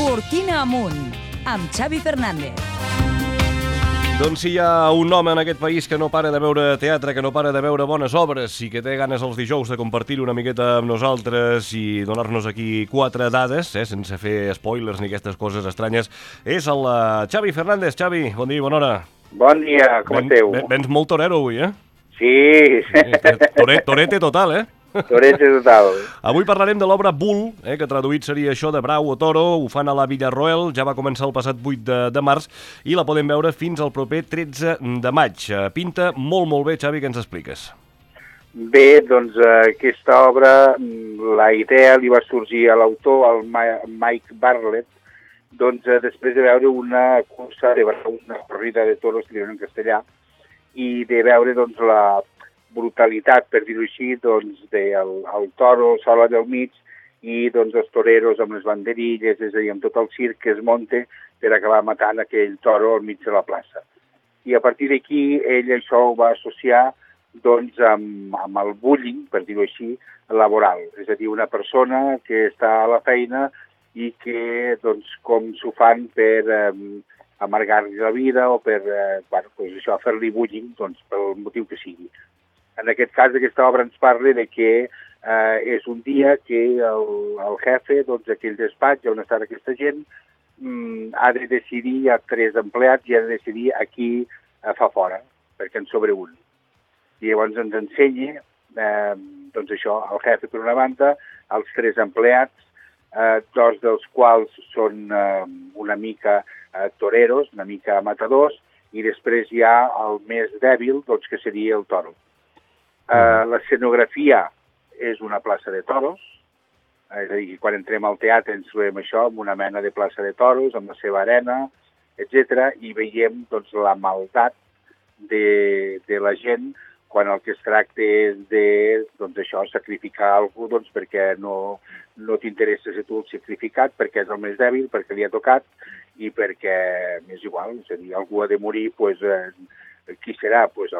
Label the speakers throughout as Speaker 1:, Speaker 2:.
Speaker 1: Cortina amunt, amb Xavi Fernández.
Speaker 2: Doncs si hi ha un home en aquest país que no para de veure teatre, que no para de veure bones obres i que té ganes els dijous de compartir una miqueta amb nosaltres i donar-nos aquí 4 dades, sense fer spoilers ni aquestes coses estranyes, és el Xavi Fernández. Xavi, bon dia i bona hora.
Speaker 3: Bon dia, com esteu?
Speaker 2: Vens molt torero avui, eh?
Speaker 3: Sí.
Speaker 2: Torete total, eh?
Speaker 3: Torete total.
Speaker 2: Avui parlarem de l'obra Bull, que traduït seria això de brau o toro. Ho fan a la Villarroel, ja va començar el passat 8 de març i la podem veure fins al proper 13 de maig. Pinta molt bé, Xavi, què ens expliques?
Speaker 3: Bé, doncs aquesta obra, la idea li va sorgir a l'autor, al Mike Bartlett, doncs després de veure una cursa de braus, una corrida de toros, que diuen en castellà, i de veure doncs la brutalitat, per dir-ho així, doncs, del toro sol allà al mig i doncs els toreros amb les banderilles, és a dir, amb tot el circ que es munta per acabar matant aquell toro al mig de la plaça. I a partir d'aquí ell això ho va associar doncs amb el bullying, per dir-ho així, laboral. És a dir, una persona que està a la feina i que, doncs, com s'ho fan per amargar-li la vida o per, fer-li bullying, doncs, pel motiu que sigui. En aquest cas, aquesta obra ens parla de que és un dia que el jefe, doncs, aquell despatx on està aquesta gent, ha de decidir, hi ha 3 empleats, i ha de decidir a qui fa fora, perquè en sobre un. I llavors ens ensenya, doncs això, el jefe per una banda, els 3 empleats, 2 dels quals són una mica toreros, una mica matadors, i després hi ha el més dèbil, doncs, que seria el toro. L'escenografia és una plaça de toros, és a dir, quan entrem al teatre ens trobem això, amb una mena de plaça de toros, amb la seva arena, etc. I veiem doncs, la maldat de la gent quan el que es tracta és de doncs, això, sacrificar algú doncs, perquè no t'interessa ser tu el sacrificat, perquè és el més dèbil, perquè li ha tocat i perquè m'és igual, és a dir, algú ha de morir, doncs, qui serà? Doncs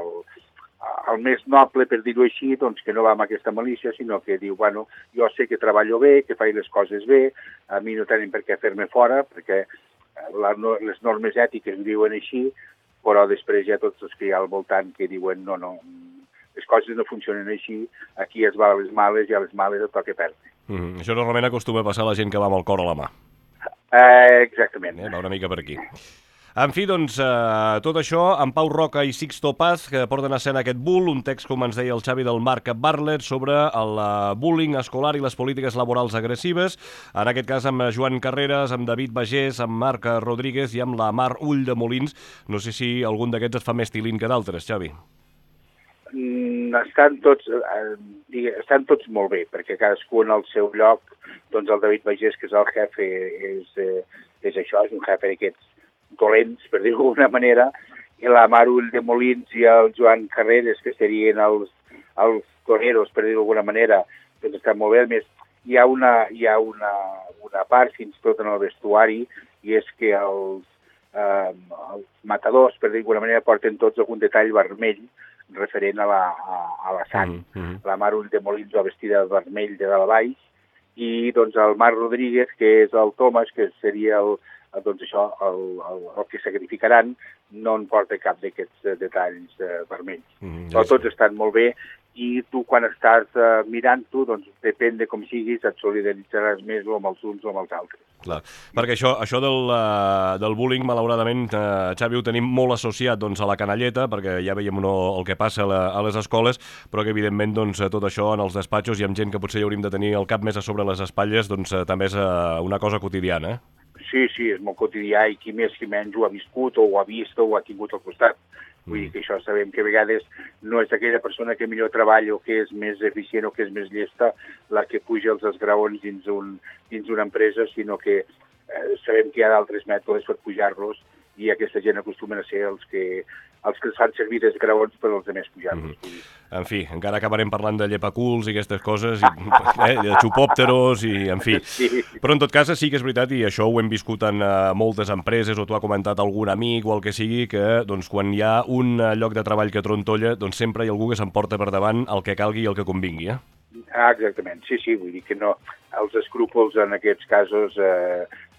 Speaker 3: el més noble, per dir-ho així, doncs, que no va amb aquesta malícia, sinó que diu, bueno, jo sé que treballo bé, que faig les coses bé, a mi no tenen per què fer-me fora, perquè les normes ètiques diuen així, però després hi ha tots els que hi ha al voltant que diuen, no, les coses no funcionen així, aquí es va a les males i a les males et toca perdre.
Speaker 2: Això normalment acostuma a passar a la gent que va amb el cor a la mà.
Speaker 3: Exactament.
Speaker 2: Va una mica per aquí. En fi, doncs, tot això, amb Pau Roca i Sixto Paz, que porten a escena aquest Bull, un text, com ens deia el Xavi, del Marc Bartlett, sobre el bullying escolar i les polítiques laborals agressives, en aquest cas amb Joan Carreras, amb David Bagés, amb Marc Rodríguez i amb la Mar Ulldemolins. No sé si algun d'aquests et fa més tilín que d'altres, Xavi.
Speaker 3: Estan tots molt bé, perquè cadascú en el seu lloc, doncs el David Bagés, que és el jefe, és això, és un jefe d'aquests dolents, per dir-ho d'alguna manera, i la Mar Ulldemolins i el Joan Carreras, que serien els toreros, per dir-ho d'alguna manera, doncs estan molt bé. A més, hi ha una part, fins i tot en el vestuari, i és que els matadors, per dir-ho d'alguna manera, porten tots algun detall vermell referent a la sang. La Mar Ulldemolins va vestida de vermell de dalt a baix, i doncs el Marc Rodríguez, que és el Tomàs, que seria el que sacrificaran, no en porta cap d'aquests detalls vermells. Però tots estan molt bé i tu quan estàs mirant-ho, doncs depèn de com siguis, et solidaritzaràs més o amb els uns o amb els altres.
Speaker 2: Clar, perquè això del bullying, malauradament, Xavi, ho tenim molt associat doncs, a la canalleta, perquè ja veiem el que passa a les escoles, però que evidentment doncs, tot això en els despatxos i amb gent que potser ja hauríem de tenir el cap més a sobre les espatlles, doncs també és una cosa quotidiana,
Speaker 3: Sí, és molt quotidià i qui més qui menys ho ha viscut o ho ha vist o ho ha tingut al costat. Vull dir que això sabem que a vegades no és aquella persona que millor treballa o que és més eficient o que és més llesta la que puja els esgraons dins una empresa, sinó que sabem que hi ha d'altres mètodes per pujar-los i aquesta gent acostumen a ser els que es fan servir d'esgraons per als altres pujar-los.
Speaker 2: En fi, encara acabarem parlant de llepaculs i aquestes coses, de xupòpteros i en fi.
Speaker 3: Sí.
Speaker 2: Però en tot cas sí que és veritat, i això ho hem viscut en moltes empreses, o t'ho ha comentat algun amic o el que sigui, que doncs, quan hi ha un lloc de treball que trontolla, doncs sempre hi ha algú que s'emporta per davant el que calgui i el que convingui,
Speaker 3: Exactament, sí, vull dir que no, els escrúpols en aquests casos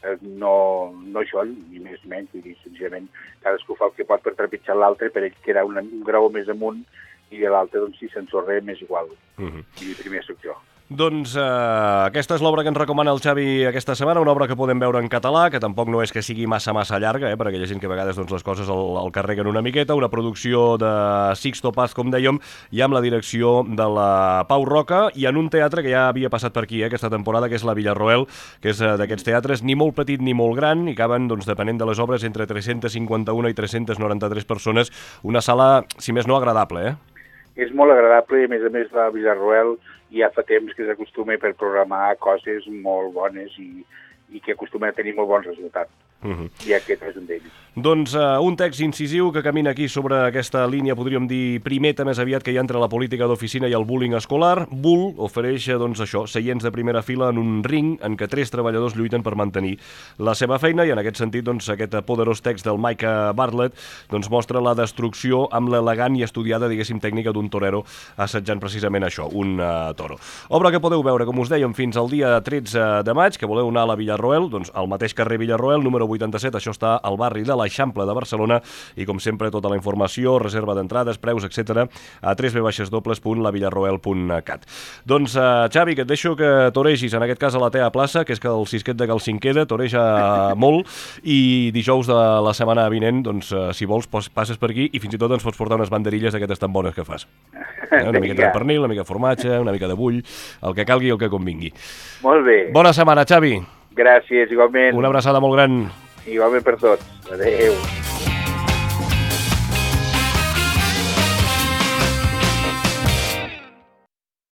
Speaker 3: no això, ni més ni menys, vull dir, senzillament cadascú fa el que pot per trepitjar l'altre, per ell quedar un grau més amunt, i de l'altre, doncs, si s'ensorra m'és igual. I primer soc jo.
Speaker 2: Doncs aquesta és l'obra que ens recomana el Xavi aquesta setmana, una obra que podem veure en català, que tampoc no és que sigui massa llarga, per aquella gent que a vegades doncs, les coses el carreguen una miqueta, una producció de Sixto Paz, com dèiem, i amb la direcció de la Pau Roca, i en un teatre que ja havia passat per aquí aquesta temporada, que és la Villarroel, que és d'aquests teatres ni molt petit ni molt gran, i caben, doncs, depenent de les obres, entre 351 i 393 persones, una sala, si més no, agradable,
Speaker 3: És molt agradable, i a més la Villarroel ja fa temps que s'acostuma per programar coses molt bones i que acostuma a tenir molt bons resultats. I aquest és un d'ells.
Speaker 2: Doncs un text incisiu que camina aquí sobre aquesta línia, podríem dir, primeta més aviat, que hi ha entre la política d'oficina i el bullying escolar. Bull ofereix, doncs això, seients de primera fila en un ring en què 3 treballadors lluiten per mantenir la seva feina, i en aquest sentit, doncs, aquest poderós text del Mike Bartlett doncs, mostra la destrucció amb l'elegant i estudiada, diguéssim, tècnica d'un torero assetjant precisament això, un toro. Obra que podeu veure, com us dèiem, fins al dia 13 de maig, que voleu anar a la Villarroel, doncs al mateix carrer Villarroel, número 87, això està al barri de l'Eixample de Barcelona, i com sempre tota la informació, reserva d'entrades, preus, etc. a www.lavillarroel.cat. Doncs Xavi, que et deixo que toregis, en aquest cas a la teva plaça, que és que el Sisquet de Galcinqueda toreja molt, i dijous de la setmana vinent, doncs, si vols, passes per aquí i fins i tot ens pots portar unes banderilles d'aquestes tan bones que fas. Una miqueta de pernil, una mica de formatge, una mica de bull, el que calgui i el que convingui.
Speaker 3: Molt bé.
Speaker 2: Bona setmana, Xavi.
Speaker 3: Gràcies, igualment.
Speaker 2: Una abraçada molt gran.
Speaker 3: Igualment per tots. Adéu.